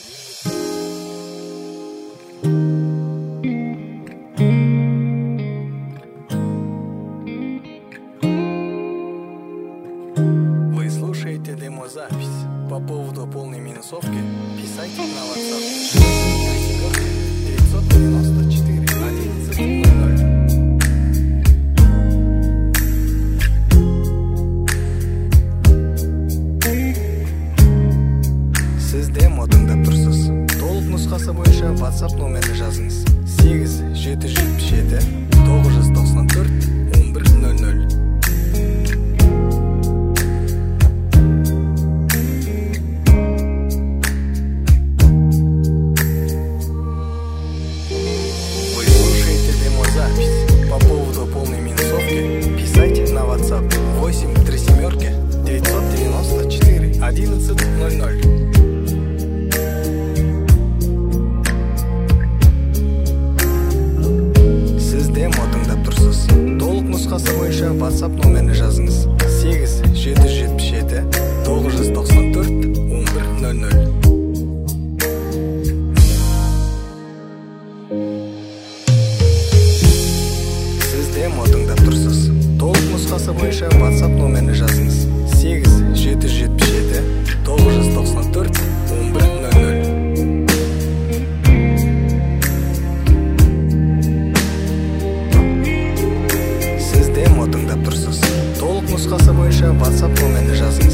Вы слушаете демозапись. По поводу полной минусовки писайте на WhatsApp 994 1100. Сіз демо тыңдап тұрсыз. Толық нұсқасы бойынша WhatsApp номерін жазыңыз. 8-777 994 1100. По поводу полной минусовки писайте на WhatsApp 8-3 994 1100. Сіз демо тыңдап тұрсыз. Толық нұсқасы бойынша WhatsApp номерін жазыңыз. 8-777 994 1100. Демо тыңдап тұрсыз. Толық нұсқасы бойынша WhatsApp номерін жазыңыз. 8-777 994 1100. Сіз демо тыңдап тұрсыз. Толық нұсқасы бойынша WhatsApp номерін жазыңыз.